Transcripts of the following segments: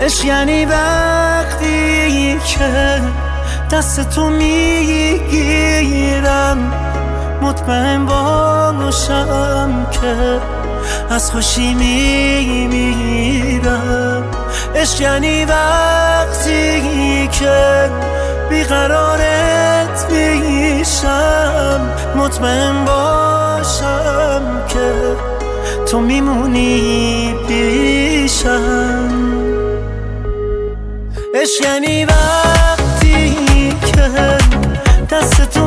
عشق یعنی وقتی که دست تو میگیرم، مطمئن باشم که از خوشی میمیرم. عشق یعنی وقتی که بیقرارت میشم، مطمئن باشم که تو میمونی پیشم. عشق یعنی وقتی که دست تو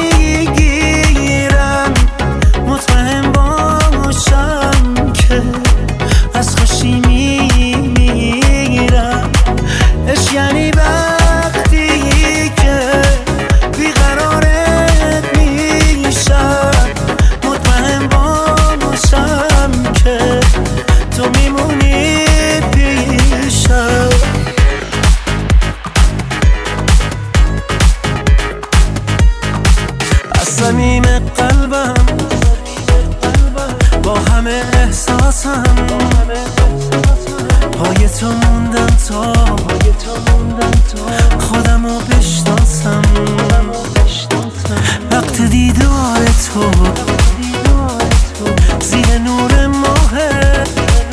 میگیرم، مطمئن باشم که از خوشی میمیرم. عشق یعنی وقتی که بیقرارت میشم، مطمئن باشم که تو میمونی پیشم. از صمیم قلبم با همه احساسم پای تو موندم تا خودمو بشناسم. وقت دیدار تو زیر نور ماهه،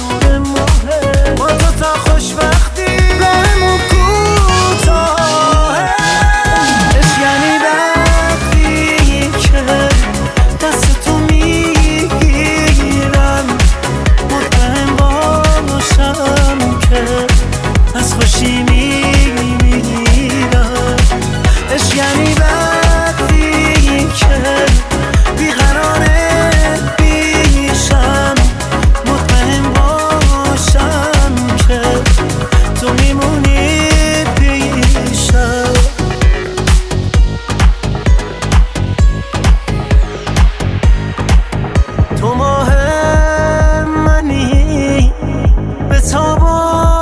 با تو تا خوشبختی راهمون کوتاهه. عشق یعنی وقتی که دست تو میگیرم، مطمئن باشم که از خوشی میمیرم. عشق یعنی وقتی که بیقرارت میشم، مطمئن باشم که تو میمونی پیشم. تو ماه منی به تاب و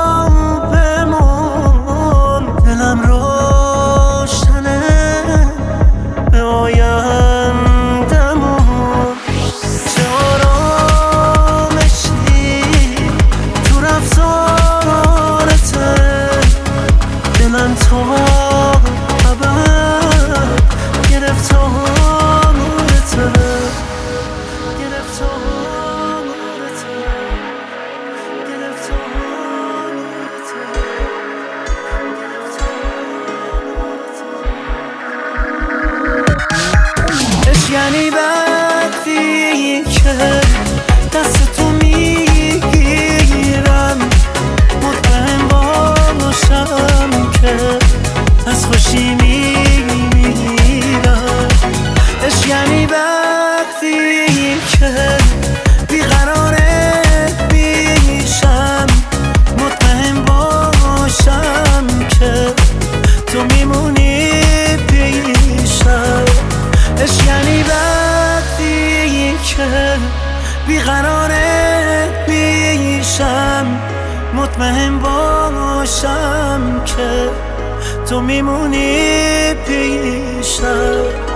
بمون، دلم روشنه به آیندمون. چه آرامشی تو رفتارته، دلم تا ابد گرفتارته. عشق یعنی وقتی که دست تو میگیرم، مطمئن باشم که از خوشی میمیرم. عشق یعنی وقتی که بیقرارت میشم، مطمئن باشم که تو میمونی پیشم. عشق یعنی وقتی که بیقرارت میشم، مطمئن باشم که تو میمونی پیشم.